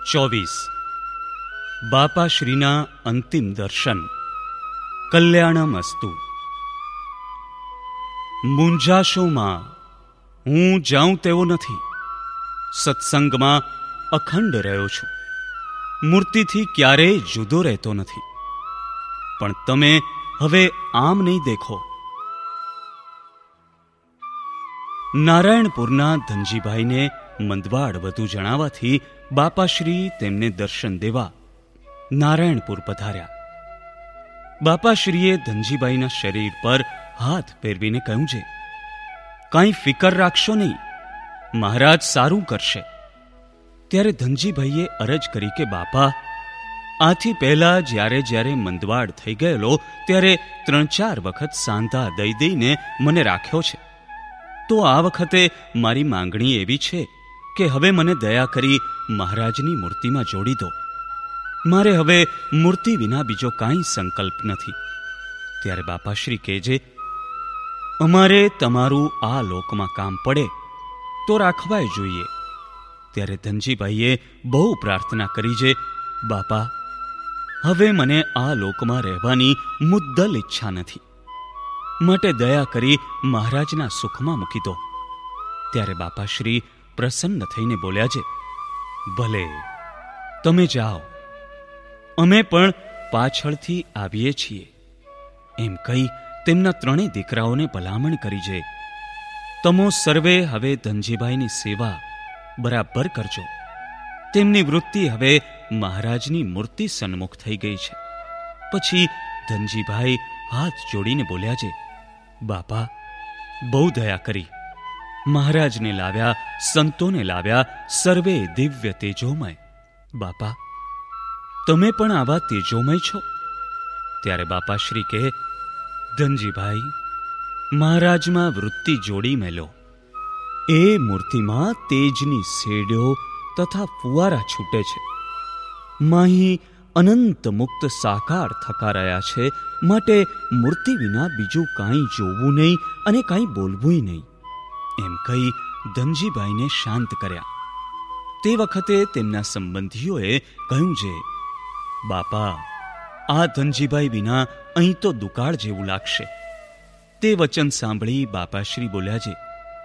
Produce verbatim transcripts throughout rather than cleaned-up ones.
ચોવીસ. બાપાશ્રીના અંતિમ દર્શન. કલ્યાણમસ્તુ. મૂંઝાશોમાં હું જાઉં તેવો નથી. સત્સંગમાં અખંડ રહ્યો છું. મૂર્તિથી ક્યારેય જુદો રહેતો નથી. પણ તમે હવે આમ નહીં દેખો. નારાયણપુરના ધનજીભાઈને મંદવાડ વધુ જણાવાથી બાપાશ્રી તેમને દર્શન દેવા નારાયણપુર પધાર્યા. બાપાશ્રીએ ધનજીભાઈના શરીર પર હાથ ફેરવીને કહ્યું છે, કાંઈ ફિકર રાખશો નહીં, મહારાજ સારું કરશે. ત્યારે ધનજીભાઈએ અરજ કરી કે બાપા, આથી પહેલા જ્યારે જ્યારે મંદવાડ થઈ ગયેલો ત્યારે ત્રણ ચાર વખત સાંધા દઈ દઈને મને રાખ્યો છે. તો આ વખતે મારી માંગણી એવી છે કે હવે મને દયા કરી મહારાજની મૂર્તિમાં જોડી દો. મારે હવે મૂર્તિ વિના બીજો કાંઈ સંકલ્પ નથી. ત્યારે બાપાશ્રી કહેજે, અમારે તમારું આ લોકમાં કામ પડે તો રાખવાય જોઈએ. ત્યારે ધનજીભાઈએ બહુ પ્રાર્થના કરી છે, બાપા, હવે મને આ લોકમાં રહેવાની મુદ્દલ ઈચ્છા નથી, માટે દયા કરી મહારાજના સુખમાં મૂકી દો. ત્યારે બાપાશ્રી પ્રસન્ન થઈને બોલ્યા છે, ભલે, તમે જાઓ, અમે પણ પાછળથી આવીએ છીએ. એમ કહી તેમના ત્રણેય દીકરાઓને ભલામણ કરી છે, તમો સર્વે હવે ધનજીભાઈની સેવા બરાબર કરજો. તેમની વૃત્તિ હવે મહારાજની મૂર્તિ સન્મુખ થઈ ગઈ છે. પછી ધનજીભાઈ હાથ જોડીને બોલ્યા છે, બાપા, બહુ દયા કરી. મહારાજને લાવ્યા, સંતોને લાવ્યા, સર્વે દિવ્ય તેજોમય. બાપા, તમે પણ આવા તેજોમય છો. ત્યારે બાપાશ્રી કહે, ધનજીભાઈ, મહારાજમાં વૃત્તિ જોડી મેલો. એ મૂર્તિમાં તેજની સેડ્યો તથા ફુવારા છૂટે છે. માહી અનંત મુક્ત સાકાર થકા રહ્યા છે, માટે મૂર્તિ વિના બીજું કાંઈ જોવું નહીં અને કાંઈ બોલવું નહીં. એમ કહી ધનજીભાઈને શાંત કર્યા. તે વખતે તેમના સંબંધીઓએ કહ્યું છે, બાપા, આ ધનજીભાઈ વિના અહીં તો દુકાળ જેવું લાગશે. તે વચન સાંભળી બાપાશ્રી બોલ્યા છે,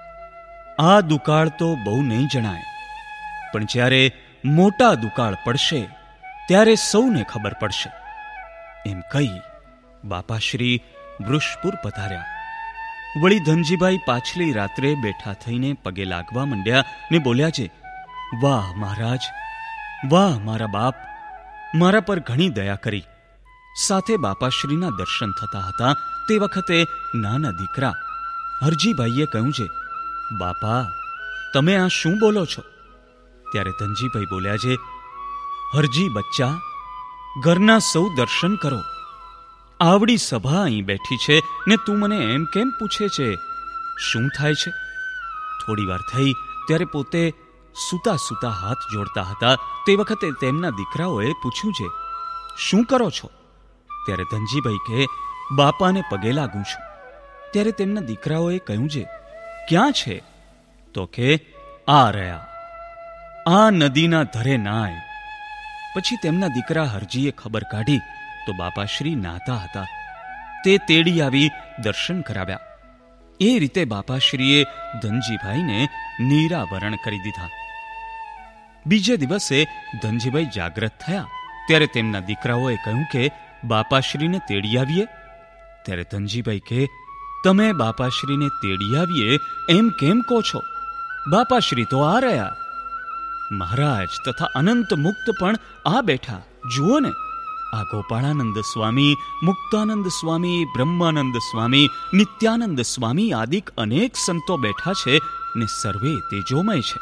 આ દુકાળ તો બહુ નહીં જણાય, પણ જ્યારે મોટા દુકાળ પડશે ત્યારે સૌને ખબર પડશે. એમ કહી બાપાશ્રી વૃષપુર પધાર્યા. વળી ધનજીભાઈ પાછલી રાત્રે બેઠા થઈને પગે લાગવા માંડ્યા ને બોલ્યા છે, વાહ મહારાજ, વાહ મારા બાપ, મારા પર ઘણી દયા કરી. સાથે બાપાશ્રીના દર્શન થતા હતા. તે વખતે નાના દીકરા હરજીભાઈએ કહ્યું છે, બાપા, તમે આ શું બોલો છો? ત્યારે ધનજીભાઈ બોલ્યા છે, હરજી બચ્ચા, ઘરના સૌ દર્શન કરો. આવડી સભા અહીં બેઠી છે ને તું મને એમ કેમ પૂછે છે, શું થાય છે? થોડી વાર થઈ ત્યારે પોતે સૂતા સૂતા હાથ જોડતા હતા. તે વખતે તેમના દીકરાઓએ પૂછ્યું છે, શું કરો છો? ત્યારે ધનજીભાઈ કહે, બાપાને પગે લાગું છું. ત્યારે તેમના દીકરાઓએ કહ્યું છે, ક્યાં છે? તો કે આ રહ્યા, આ નદીના ધરે નાય. પછી તેમના દીકરા હરજીએ ખબર કાઢી તો બાપાશ્રી નાતા હતા. તે તેડી આવી દર્શન કરાવ્યા. એ રીતે બાપાશ્રીએ ધનજીભાઈને નિરાવરણ કરી દીધા. બીજે દિવસે ધનજીભાઈ જાગ્રત થયા. ત્યારે તેમના દીકરાઓએ કહ્યું કે બાપાશ્રીને તેડી આવીએ. ત્યારે ધનજીભાઈ કહે, તમે બાપાશ્રીને તેડી આવીએ એમ કેમ કહો છો? બાપાશ્રી તો આ રહ્યા. મહારાજ તથા અનંત મુક્ત પણ આ બેઠા, જુઓ ને. આ ગોપાળાનંદ સ્વામી, મુક્તાનંદ સ્વામી, બ્રહ્માનંદ સ્વામી, નિત્યાનંદ સ્વામી આદિક અનેક સંતો બેઠા છે ને સર્વે તેજોમય છે.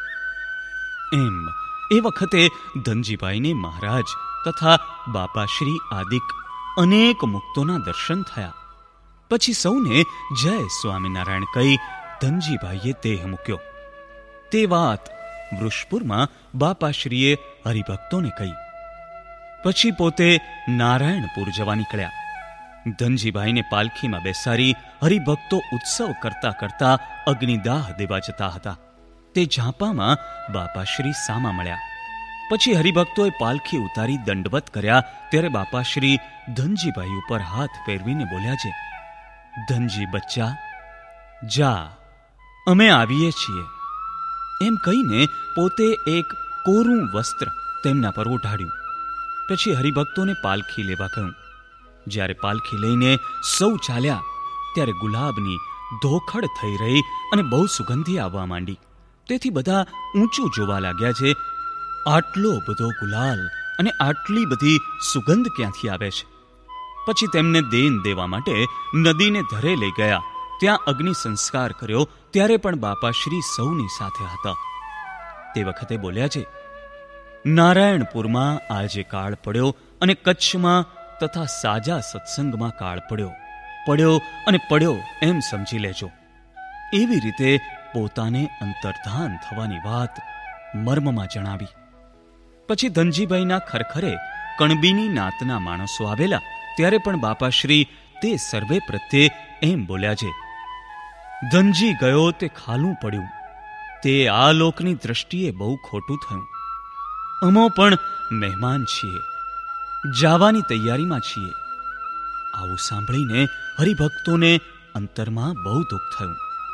એમ એ વખતે ધનજીભાઈને મહારાજ તથા બાપાશ્રી આદિક અનેક મુક્તોના દર્શન થયા. પછી સૌને જય સ્વામિનારાયણ કહી ધનજીભાઈએ દેહ મૂક્યો. તે વાત વૃષપુરમાં બાપાશ્રીએ હરિભક્તોને કહી. પછી પોતે નારાયણપુર જવા નીકળ્યા. ધનજીભાઈને પાલખીમાં બેસાડી હરિભક્તો ઉત્સવ કરતા કરતા અગ્નિદાહ દેવા જતા હતા. તે ઝાંપામાં બાપાશ્રી સામા મળ્યા. પછી હરિભક્તોએ પાલખી ઉતારી દંડવત કર્યા ત્યારે બાપાશ્રી ધનજીભાઈ ઉપર હાથ ફેરવીને બોલ્યા છે, ધનજી બચ્ચા, જા, અમે આવીએ છીએ. એમ કહીને પોતે એક કોરું વસ્ત્ર તેમના પર ઓઢાડ્યું. પછી હરિભક્તોને પાલખી લેવા કહ્યું. જ્યારે પાલખી લઈને સૌ ચાલ્યા ત્યારે ગુલાબની ધોખડ થઈ રહી અને બહુ સુગંધી આવવા માંડી. તેથી બધા ઊંચું જોવા લાગ્યા છે, આટલો બધો ગુલાલ અને આટલી બધી સુગંધ ક્યાંથી આવે છે. પછી તેમને દેન દેવા માટે નદીને ધરે લઈ ગયા. ત્યાં અગ્નિ સંસ્કાર કર્યો ત્યારે પણ બાપાશ્રી સૌની સાથે હતા. તે વખતે બોલ્યા છે, નારાયણપુરમાં આજે કાળ પડ્યો અને કચ્છમાં તથા સાજા સત્સંગમાં કાળ પડ્યો, પડ્યો અને પડ્યો એમ સમજી લેજો. એવી રીતે પોતાને અંતર્ધાન થવાની વાત મર્મમાં જણાવી. પછી ધનજીભાઈના ખરખરે કણબીની નાતના માણસો આવેલા ત્યારે પણ બાપાશ્રી તે સર્વે પ્રત્યે એમ બોલ્યા છે, ધનજી ગયો તે ખાલું પડ્યું, તે આ લોકની દ્રષ્ટિએ બહુ ખોટું થયું. અમો પણ મહેમાન છીએ, જાવાની તૈયારીમાં છીએ. આવું સાંભળીને હરિભક્તોને અંતરમાં બહુ દુઃખ થયું.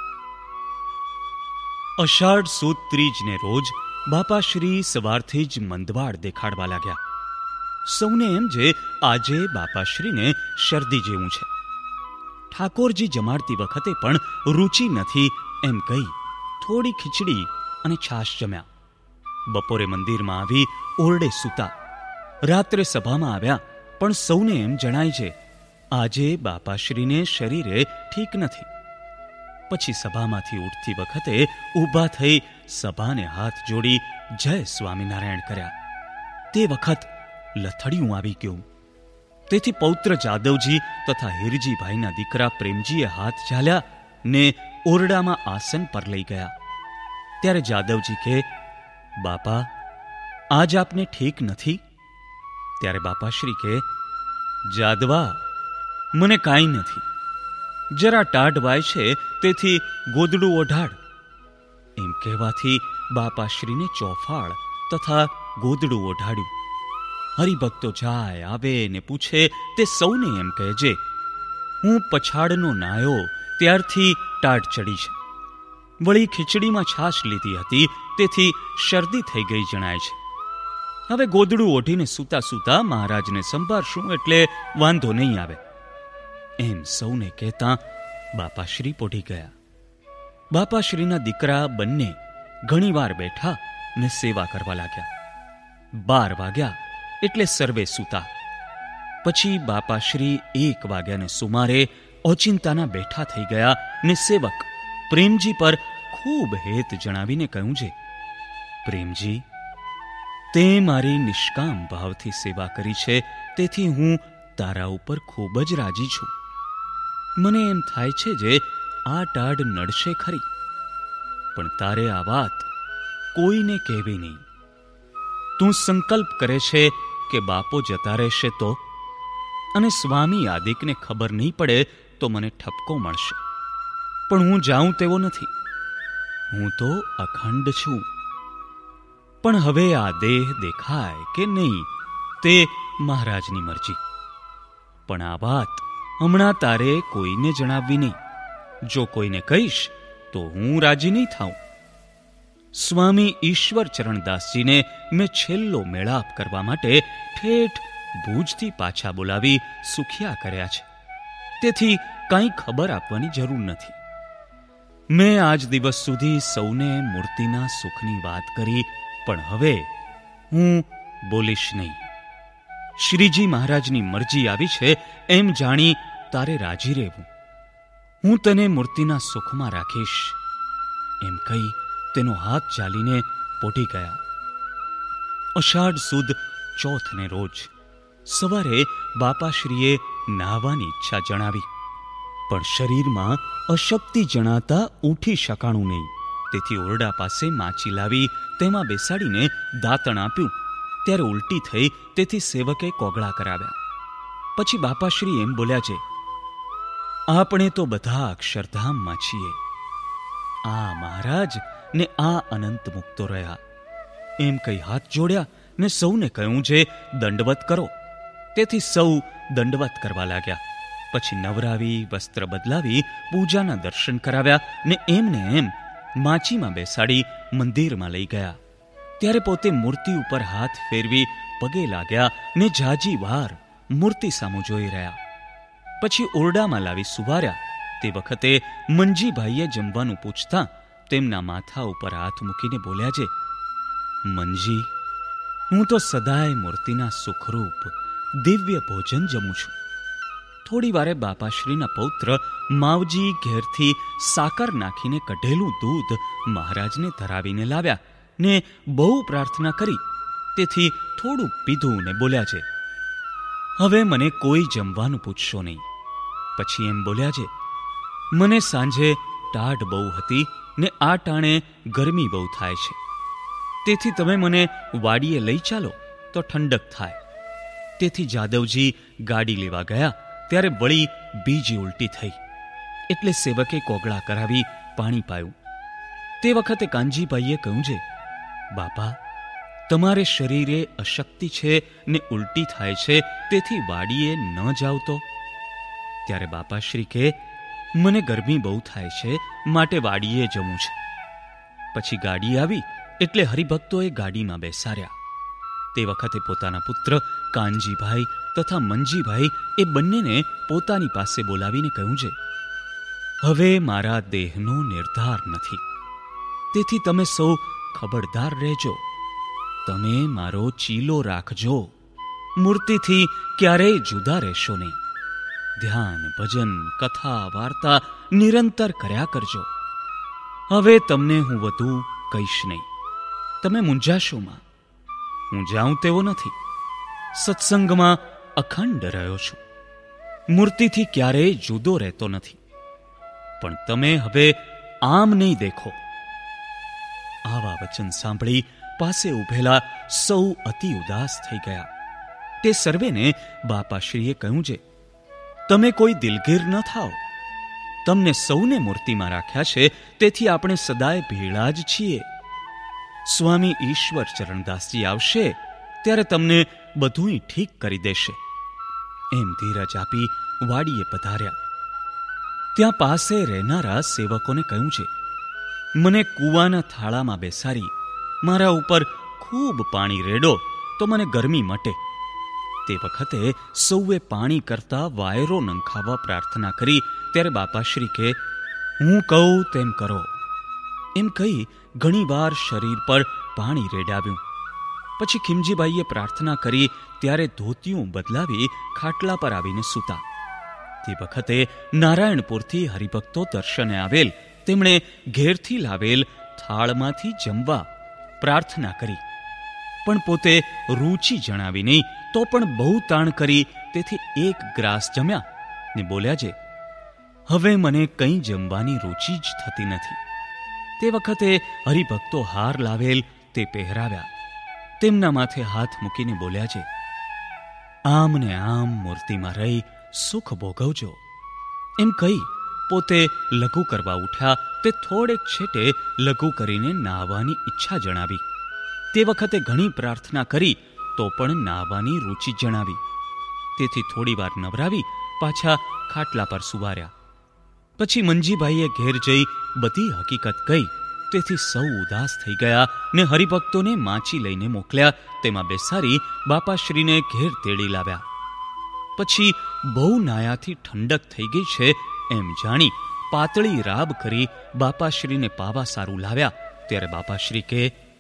અષાઢ સુદ ત્રીજને રોજ બાપાશ્રી સવારથી જ મંદવાડ દેખાડવા લાગ્યા. સૌને એમ જે આજે બાપાશ્રીને શરદી જેવું છે. ઠાકોરજી જમાડતી વખતે પણ રૂચિ નથી એમ કહી થોડી ખીચડી અને છાશ જમ્યા. બપોરે મંદિરમાં આવી ઓરડે સૂતા. રાત્રે સભામાં આવ્યા પણ સૌને એમ જણાય છે, આજે બાપાશ્રીને શરીરે ઠીક નથી. પછી સભામાંથી ઉઠતી વખતે ઊભા થઈ સભાને હાથ જોડી જય સ્વામિનારાયણ કર્યા. તે વખત લથડિયું આવી ગયું. તેથી પૌત્ર જાદવજી તથા હિરજીભાઈના દીકરા પ્રેમજીએ હાથ ઝાલ્યા ને ઓરડામાં આસન પર લઈ ગયા. ત્યારે જાદવજી કહે, બાપા, આજ આપને ઠીક નથી? ત્યારે બાપાશ્રી કહે, જાદવા, મને કાંઈ નથી, જરા ટાઢ વાય છે તેથી ગોદડું ઓઢાડ. એમ કહેવાથી બાપાશ્રીને ચોફાળ તથા ગોદડું ઓઢાડ્યું. હરિભક્તો જાય આવે ને પૂછે તે સૌને એમ કહેજે, હું પછાડનો નાયો ત્યારથી ટાઢ ચડી છે. વળી ખીચડીમાં છાશ લીધી હતી તેથી શરદી થઈ ગઈ જણાય છે. હવે ગોદડું ઓઢીને સૂતા સૂતા મહારાજને સંભાળશું એટલે વાંધો નહીં આવે. એમ સૌને કહેતા બાપાશ્રી પોઢી ગયા. બાપાશ્રીના દીકરા બંને ઘણીવાર બેઠા ને સેવા કરવા લાગ્યા. બાર વાગ્યા એટલે સર્વે સૂતા. પછી બાપાશ્રી એક વાગ્યાને સુમારે ઓચિંતાના બેઠા થઈ ગયા ને સેવક પ્રેમજી પર ખૂબ હેત જણાવીને કહ્યું છે, પ્રેમજી, તે મારી નિષ્કામ ભાવથી સેવા કરી છે તેથી હું તારા ઉપર ખૂબ જ રાજી છું. મને એમ થાય છે જે આ ટાઢ નડશે ખરી, પણ તારે આ વાત કોઈને કહેવી નહીં. તું સંકલ્પ કરે છે કે બાપો જતા રહેશે તો, અને સ્વામી આદિકને ખબર નહીં પડે તો મને ઠપકો મળશે. પણ હું જાઉં તેવો નથી. હું તો અખંડ છું. પણ હવે આ દેહ દેખાય કે નહીં તે મહારાજની મરજી. પણ આ વાત હમણાં તારે કોઈને જણાવવી નહીં. જો કોઈને કહીશ તો હું રાજી નહીં થાઉં. સ્વામી ઈશ્વર ચરણદાસજીને મેં છેલ્લો મેળાપ કરવા માટે ઠેઠ ભુજથી પાછા બોલાવી સુખિયા કર્યા છે. તેથી કંઈ ખબર આપવાની જરૂર નથી. મેં આજ દિવસ સુધી સૌને મૂર્તિના સુખની વાત કરી, પણ હવે હું બોલીશ નહીં. શ્રીજી મહારાજની મરજી આવી છે એમ જાણી તારે રાજી રહેવું. હું તને મૂર્તિના સુખમાં રાખીશ. એમ કહી તેનો હાથ ચાલીને પોઢી ગયા. અષાઢ સુદ ચોથને રોજ સવારે બાપાશ્રીએ નાહવાની ઈચ્છા જણાવી, પણ શરીરમાં અશક્તિ જણાતા ઉઠી શકાણું નહીં. તેથી ઓરડા પાસે માચી લાવી તેમાં બેસાડીને દાંતણ આપ્યું. ત્યારે ઉલટી થઈ તેથી સેવકે કોગળા કરાવ્યા. પછી બાપાશ્રી એમ બોલ્યા છે, આપણે તો બધા અક્ષરધામમાં છીએ. આ મહારાજ ને આ અનંત મુક્તો રહ્યા. એમ કઈ હાથ જોડ્યા ને સૌને કહ્યું જે દંડવત કરો. તેથી સૌ દંડવત કરવા લાગ્યા. પછી નવરાવી વસ્ત્ર બદલાવી પૂજાના દર્શન કરાવ્યા ને એમને એમ માચીમાં બેસાડી મંદિરમાં લઈ ગયા. ત્યારે પોતે મૂર્તિ ઉપર હાથ ફેરવી પગે લાગ્યા ને જાજી વાર મૂર્તિ સામું જોઈ રહ્યા. પછી ઓરડામાં લાવી સુવાર્યા. તે વખતે મંજીભાઈએ જમવાનું પૂછતા તેમના માથા ઉપર હાથ મૂકીને બોલ્યા છે, મંજી, હું તો સદાય મૂર્તિના સુખરૂપ દિવ્ય ભોજન જમું છું. થોડી વારે બાપાશ્રીના પૌત્ર માવજી ઘેરથી સાકર નાખીને કઢેલું દૂધ મહારાજને ધરાવીને લાવ્યા ને બહુ પ્રાર્થના કરી. તેથી થોડું પીધું ને બોલ્યા છે, હવે મને કોઈ જમવાનું પૂછશો નહીં. પછી એમ બોલ્યા છે, મને સાંજે ટાઢ બહુ હતી ને આ ટાણે ગરમી બહુ થાય છે. તેથી તમે મને વાડીએ લઈ ચાલો તો ઠંડક થાય. તેથી જાદવજી ગાડી લેવા ગયા ત્યારે વળી બીજી ઉલટી થઈ. એટલે સેવકે કોગળા કરાવી પાણી પાયું. તે વખતે કાનજીભાઈએ કહ્યું છે, બાપા, તમારે શરીરે અશક્તિ છે ને ઉલટી થાય છે, તેથી વાડીએ ન જાવ તો. ત્યારે બાપાશ્રી કહે, મને ગરમી બહુ થાય છે, માટે વાડીએ જવું છે. પછી ગાડી આવી એટલે હરિભક્તોએ ગાડીમાં બેસાડ્યા. તે વખતે પોતાના પુત્ર કાનજીભાઈ તથા મંજીભાઈ એ બંનેને પોતાની પાસે બોલાવીને કહ્યું છે, હવે મારા દેહનો નિર્ધાર નથી, તેથી તમે સૌ ખબરદાર રહેજો. તમે મારો ચીલો રાખજો. મૂર્તિથી ક્યારેય જુદા રહેશો નહીં. ધ્યાન, ભજન, કથા, વાર્તા નિરંતર કર્યા કરજો. હવે તમને હું વધુ કહીશ નહીં. તમે મૂંઝાશો માં. હું જાઉં તેવો નથી. સત્સંગમાં અખંડ રહ્યો છું. મૂર્તિથી ક્યારેય જુદો રહેતો નથી. પણ તમે હવે આમ નહીં દેખો. આવા વચન સાંભળી પાસે ઉભેલા સૌ અતિ ઉદાસ થઈ ગયા. તે સર્વેને બાપાશ્રીએ કહ્યું છે, તમે કોઈ દિલગીર ન થાઓ. તમને સૌને મૂર્તિમાં રાખ્યા છે, તેથી આપણે સદાય ભેળા જ છીએ. સ્વામી ઈશ્વર ચરણદાસજી આવશે ત્યારે તમને બધુંય ઠીક કરી દેશે. એમ ધીરજ આપી વાડીએ પધાર્યા. ત્યાં પાસે રહેનારા સેવકોને કહ્યું છે, મને કૂવાના થાળામાં બેસાડી મારા ઉપર ખૂબ પાણી રેડો તો મને ગરમી મટે. તે વખતે સૌએ પાણી કરતા વાયરો નંખાવા પ્રાર્થના કરી. ત્યારે બાપાશ્રી કે, હું કહું તેમ કરો. એમ કહી ઘણીવાર શરીર પર પાણી રેડાવ્યું. પછી ખીમજીભાઈએ પ્રાર્થના કરી ત્યારે ધોતિયું બદલાવી ખાટલા પર આવીને સૂતા. તે વખતે નારાયણપુરથી હરિભક્તો દર્શને આવેલ તેમણે ઘેરથી લાવેલ થાળમાંથી જમવા પ્રાર્થના કરી, પણ પોતે રૂચિ જણાવી નહીં. તો પણ બહુ તાણ કરી તેથી એક ગ્રાસ જમ્યા ને બોલ્યા છે, હવે મને કંઈ જમવાની રૂચિ જ થતી નથી. તે વખતે હરિભક્તો હાર લાવેલ તે પહેરાવ્યા. તેમના માથે હાથ મૂકીને બોલ્યા છે, આમ ને આમ મૂર્તિમાં રહી સુખ ભોગવજો. એમ કહી પોતે લઘુ કરવા ઉઠ્યા. તે થોડેક છેટે લઘુ કરીને નાહવાની ઈચ્છા જણાવી. તે વખતે ઘણી પ્રાર્થના કરી તો પણ નાહવાની રૂચિ જણાવી. તેથી થોડી વાર નવરાવી પાછા ખાટલા પર સુવાર્યા. પછી મંજીભાઈએ ઘેર જઈ બધી હકીકત કહી. તેથી સૌ ઉદાસ થઈ ગયા ને હરિભક્તોને માચી લઈને મોકલ્યા. તેમાં બેસાડી બાપાશ્રીને ઘેર તેડી લાવ્યા. પછી બહુ નાયાથી ઠંડક થઈ ગઈ છે એમ જાણી પાતળી રાબ કરી બાપાશ્રીને પાવા સારું લાવ્યા. ત્યારે બાપાશ્રી કે,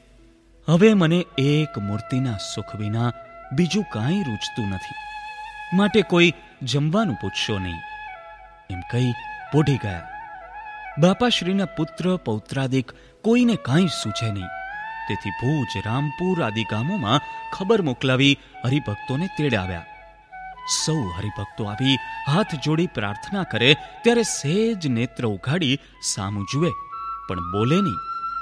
હવે મને એક મૂર્તિના સુખ વિના બીજું કાંઈ રૂચતું નથી, માટે કોઈ જમવાનું પૂછશો નહીં. એમ કહી પોઢી ગયા. બાપાશ્રીના પુત્ર પૌત્રાદિક કોઈને કાંઈ સૂઝે નહીં. તેથી ભુજ, રામપુર આદિ ગામોમાં ખબર મોકલાવી હરિભક્તોને તેડાવ્યા. સૌ હરિભક્તો આવી હાથ જોડી પ્રાર્થના કરે ત્યારે સહેજ નેત્ર ઉઘાડી સામું જુએ પણ બોલે નહીં.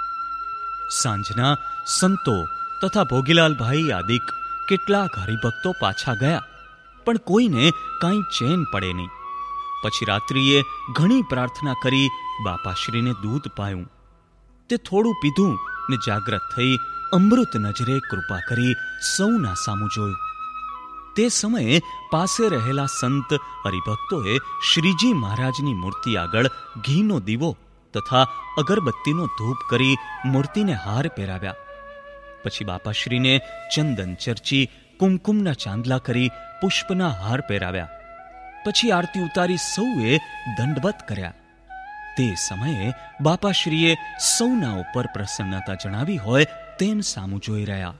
સાંજના સંતો તથા ભોગીલાલભાઈ આદિક કેટલાક હરિભક્તો પાછા ગયા, પણ કોઈને કાંઈ ચેન પડે નહીં. પછી રાત્રિએ ઘણી પ્રાર્થના કરી બાપાશ્રીને દૂધ પાયું. તે થોડું પીધું ને જાગ્રત થઈ અમૃત નજરે કૃપા કરી સૌના સામું જોયું. તે સમયે પાસે રહેલા સંત હરિભક્તોએ શ્રીજી મહારાજની મૂર્તિ આગળ ઘીનો દીવો તથા અગરબત્તીનો ધૂપ કરી મૂર્તિને હાર પહેરાવ્યા. પછી બાપાશ્રીને ચંદન ચર્ચી કુમકુમના ચાંદલા કરી પુષ્પના હાર પહેરાવ્યા. પછી આરતી ઉતારી સૌએ દંડવત કર્યા. તે સમયે બાપાશ્રીએ સૌના ઉપર પ્રસન્નતા જણાવી હોય તેમ સામું જોઈ રહ્યા.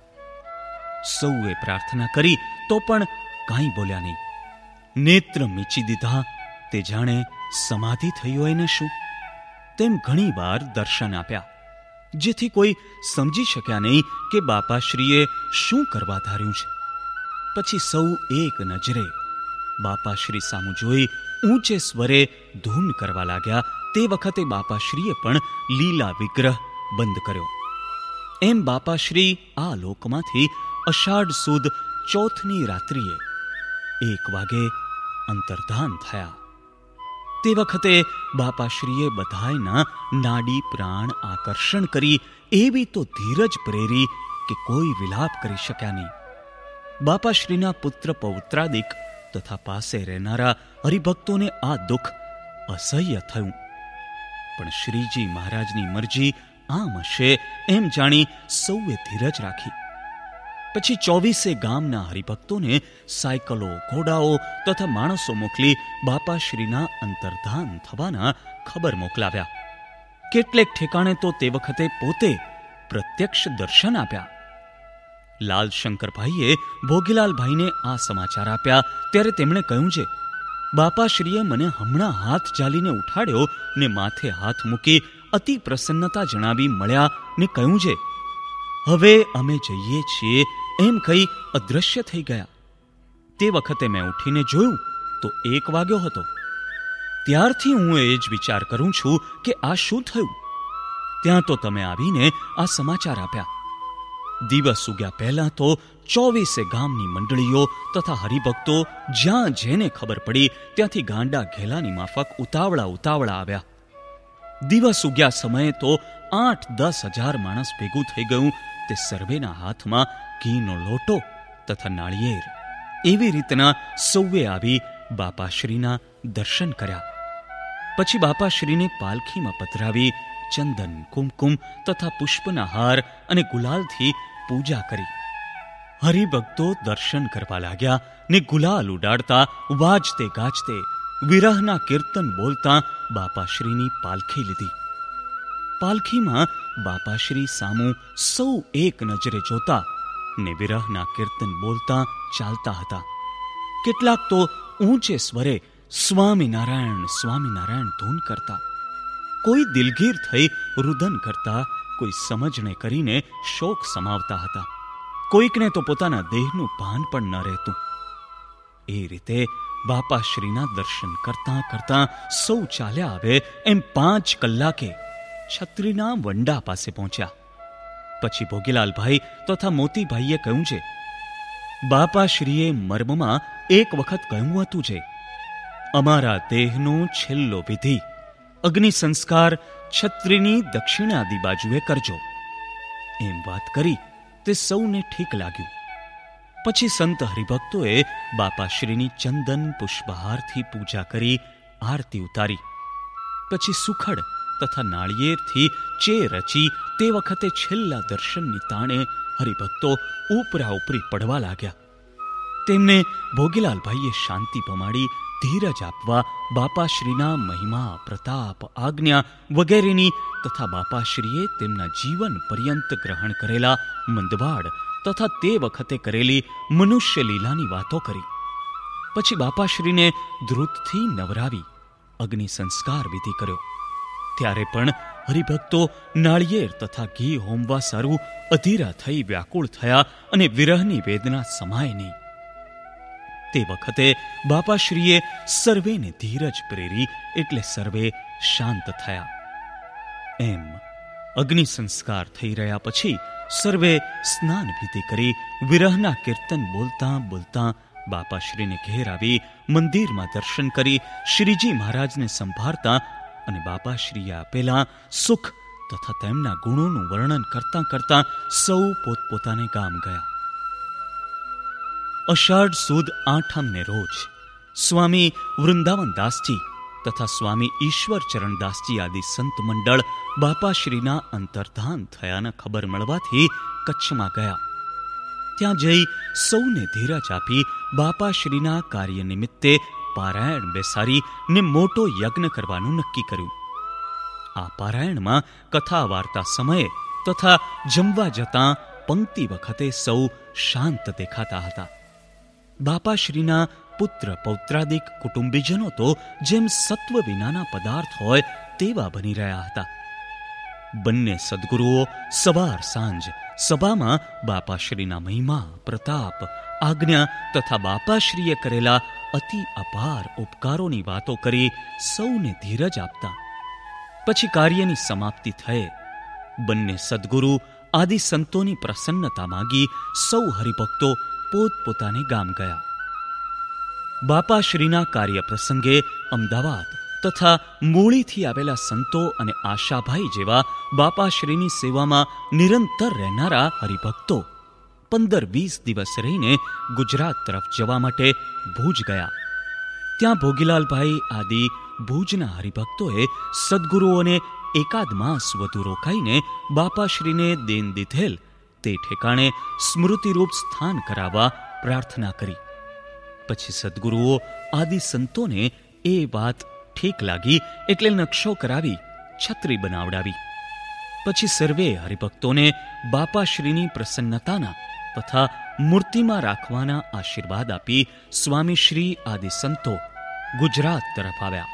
સૌએ પ્રાર્થના કરી તો પણ કાંઈ બોલ્યા નહીં. નેત્ર મીચી દીધા તે જાણે સમાધિ થઈ હોય ને શું તેમ ઘણી વાર દર્શન આપ્યા, જેથી કોઈ સમજી શક્યા નહીં કે બાપાશ્રીએ શું કરવા ધાર્યું છે. પછી સૌ એક નજરે બાપાશ્રી સામું જોઈ ઊંચે સ્વરે ધૂન કરવા લાગ્યા. તે વખતે બાપાશ્રીએ પણ લીલા વિગ્રહ બંધ કર્યો. એમ બાપાશ્રી આ લોકમાંથી અષાઢ સુદ ચોથની રાત્રિએ એક વાગે અંતર્ધાન થયા. તે વખતે બાપાશ્રીએ બધાયના નાડી પ્રાણ આકર્ષણ કરી એવી તો ધીરજ પ્રેરી કે કોઈ વિલાપ કરી શક્યા નહીં. બાપાશ્રીના પુત્ર પૌત્રાદિક તથા પાસે રહેનારા હરિભક્તોને આ દુઃખ અસહ્ય થયું. પણ શ્રીજી મહારાજની મરજી આમ હશે એમ જાણી સૌએ ધીરજ રાખી. પછી ચોવીસે ગામના હરિભક્તોને સાયકલો, ઘોડાઓ તથા માણસો મોકલી બાપાશ્રીના અંતર્ધાન થવાના ખબર મોકલાવ્યા. કેટલેક ઠેકાણે તો તે વખતે પોતે પ્રત્યક્ષ દર્શન આપ્યા. લાલ શંકરભાઈએ ભોગીલાલભાઈને આ સમાચાર આપ્યા ત્યારે તેમણે કહ્યું છે, બાપાશ્રીએ મને હમણાં હાથ ઝાલીને ઉઠાડ્યો ને માથે હાથ મૂકી અતિ પ્રસન્નતા જણાવી મળ્યા ને કહ્યું છે, હવે અમે જઈએ છીએ એમ કહી અદૃશ્ય થઈ ગયા. તે વખતે મેં ઉઠીને જોયું તો એક વાગ્યો હતો. ત્યારથી હું એ જ વિચાર કરું છું કે આ શું થયું. ત્યાં તો તમે આવીને આ સમાચાર આપ્યા. દિવસ ઉગ્યા પહેલા તો ચોવીસે ગામની મંડળીઓ તથા હરિભક્તો જ્યાં જેને ખબર પડી ત્યાંથી ગાંડા ઘેલાની માફક ઉતાવળા ઉતાવળા આવ્યા. દિવસ ઉગ્યા સમયે તો આઠ દસ હજાર માણસ ભેગું થઈ ગયું. તે સર્વેના હાથમાં ઘીનો લોટો તથા નાળિયેર. એવી રીતના સૌએ આવી બાપાશ્રીના દર્શન કર્યા. પછી બાપાશ્રીને પાલખીમાં પધરાવી ચંદન, કુમકુમ તથા પુષ્પના હાર અને ગુલાલથી પૂજા કરી. હરિભક્તો દર્શન કરવા લાગ્યા ને ગુલાલ ઉડાડતા, વાજતે ગાજતે, વિરહના કીર્તન બોલતા બાપાશ્રીની પાલખી લીધી. પાલખીમાં બાપાશ્રી સામું સૌ એક નજરે જોતા ને વિરહના કીર્તન બોલતા ચાલતા હતા. કેટલાક તો ઊંચે સ્વરે સ્વામિનારાયણ સ્વામિનારાયણ ધૂન કરતા, કોઈ દિલગીર થઈ રુદન કરતા, કોઈ સમજણે કરીને શોક સમાવતા હતા. કોઈકને તો પોતાના દેહનું ભાન પણ ન રહેતું. એ રીતે બાપાશ્રીના દર્શન કરતા કરતા સૌ ચાલ્યા આવે એમ પાંચ કલાકે છત્રીના વંડા પાસે પહોંચ્યા. પછી ભોગીલાલભાઈ તથા મોતીભાઈએ કહ્યું છે, બાપાશ્રીએ મર્મમાં એક વખત કહ્યું હતું છે, અમારા દેહનો છેલ્લો વિધિ અગ્નિ સંસ્કાર છત્રીની દક્ષિણાદી બાજુએ કરજો. એમ વાત કરી તે સૌને ઠીક લાગ્યું. પછી સંત હરિભક્તોએ બાપાશ્રીની ચંદન પુષ્પહારથી પૂજા કરી આરતી ઉતારી. પછી સુખડ તથા નાળિયેરથી ચે રચી તે વખતે છેલ્લા દર્શનની તાણે હરિભક્તો ઉપરા ઉપરી પડવા લાગ્યા. તેમને ભોગીલાલભાઈએ શાંતિ પમાડી ધીરજ આપવા બાપાશ્રીના મહિમા, પ્રતાપ, આજ્ઞા વગેરેની તથા બાપાશ્રીએ તેમના જીવન પર્યંત ગ્રહણ કરેલા મંદવાડ તથા તે વખતે કરેલી મનુષ્ય લીલાની વાતો કરી. પછી બાપાશ્રીને ધ્રુતથી નવરાવી અગ્નિ સંસ્કાર વિધિ કર્યો. ત્યારે પણ હરિભક્તો નાળિયેર તથા ઘી હોમવા સારું અધીરા થઈ વ્યાકુળ થયા અને વિરહની વેદના સમાય નહીં. તે વખતે બાપાશ્રીએ સર્વેને ધીરજ પ્રેરી એટલે સર્વે શાંત થયા. એમ અગ્નિ સંસ્કાર થઈ રહ્યા પછી સર્વે સ્નાન વિધિ કરી વિરહના કીર્તન બોલતા બોલતા બાપાશ્રીને ઘેર આવી મંદિરમાં દર્શન કરી શ્રીજી મહારાજને સંભાળતા અને બાપાશ્રીએ આપેલા સુખ તથા તેમના ગુણોનું વર્ણન કરતા કરતા સૌ પોતપોતાને ગામ ગયા. અષાઢ સુદ આઠમને રોજ સ્વામી વૃંદાવનદાસજી તથા સ્વામી ઈશ્વરચરણ દાસજી આદિ સંત મંડળ બાપાશ્રીના અંતર્ધાન થયાના ખબર મળવાથી કચ્છમાં ગયા. ત્યાં જઈ સૌને ધીરજ આપી બાપાશ્રીના કાર્ય નિમિત્તે પારાયણ બેસાડી ને મોટો યજ્ઞ કરવાનું નક્કી કર્યું. આ પારાયણમાં કથા વાર્તા સમયે તથા જમવા જતાં પંક્તિ વખતે સૌ શાંત દેખાતા હતા. બાપાશ્રીના પુત્ર પૌત્રાદિક કુટુંબીજનો તો જેમ સત્વ વિનાના પદાર્થ હોય તેવા બની રહ્યા હતા. બંને સદ્ગુરુઓ સવાર સાંજ સભામાં બાપાશ્રીના મહિમા, પ્રતાપ, આજ્ઞા તથા બાપાશ્રીએ કરેલા અતિ અપાર ઉપકારોની વાતો કરી સૌને ધીરજ આપતા. પછી કાર્યની સમાપ્તિ થયે બંને સદ્ગુરુ આદિ સંતોની પ્રસન્નતા માગી સૌ હરિભક્તો પોતપોતાને ગામ ગયા. બાપાશ્રીના કાર્ય પ્રસંગે અમદાવાદ તથા મૂળીથી આવેલા સંતો અને આશાભાઈ જેવા બાપાશ્રીની સેવામાં નિરંતર રહેનારા હરિભક્તો પંદર વીસ દિવસ રહીને ગુજરાત તરફ જવા માટે ભુજ ગયા. ત્યાં ભોગીલાલભાઈ આદિ ભુજના હરિભક્તોએ સદ્ગુરુઓને એકાદ માસ વધુ રોકાઈને બાપાશ્રીને દેન દીધેલ તે ઠેકાણે સ્મૃતિરૂપ સ્થાન કરાવવા પ્રાર્થના કરી. પછી સદ્ગુરુઓ આદિ સંતોને એ વાત ઠીક લાગી એટલે નકશો કરાવી છત્રી બનાવડાવી. પછી સર્વે હરિભક્તોને બાપાશ્રીની પ્રસન્નતાના તથા મૂર્તિમાં રાખવાના આશીર્વાદ આપી સ્વામીશ્રી આદિ સંતો ગુજરાત તરફ આવ્યા.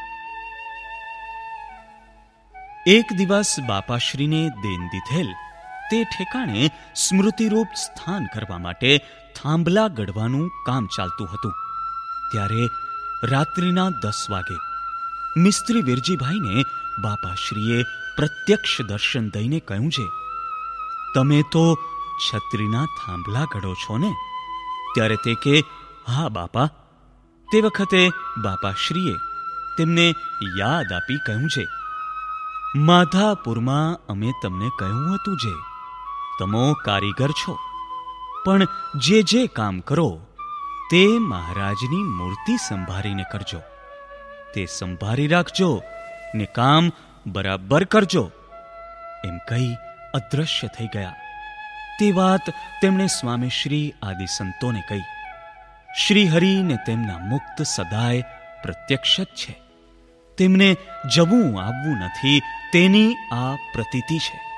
એક દિવસ બાપાશ્રીને દેન દીધેલ તે ઠેકાણે સ્મૃતિરૂપ સ્થાન કરવા માટે થાંભલા ગઢવાનું કામ ચાલતું હતું. ત્યારે રાત્રિના દસ વાગે મિસ્ત્રી વિરજીભાઈને બાપાશ્રીએ પ્રત્યક્ષ દર્શન દઈને કહ્યું છે, તમે તો છત્રીના થાંભલા ગઢો છો ને? ત્યારે તે કે, હા બાપા. તે વખતે બાપાશ્રીએ તેમને યાદ આપી કહ્યું છે, માધાપુરમાં અમે તમને કહ્યું હતું જે તમો કારીગર છો, પણ જે જે કામ કરો તે મહારાજની મૂર્તિ સંભાળીને કરજો. તે સંભાળી રાખજો ને કામ બરાબર કરજો. એમ કહી અદ્રશ્ય થઈ ગયા. તે વાત તેમણે સ્વામીશ્રી આદિ સંતોને કહી. શ્રીહરિ ને તેમના મુક્ત સદાય પ્રત્યક્ષ જ છે. તેમને જવું આવવું નથી તેની આ પ્રતીતિ છે.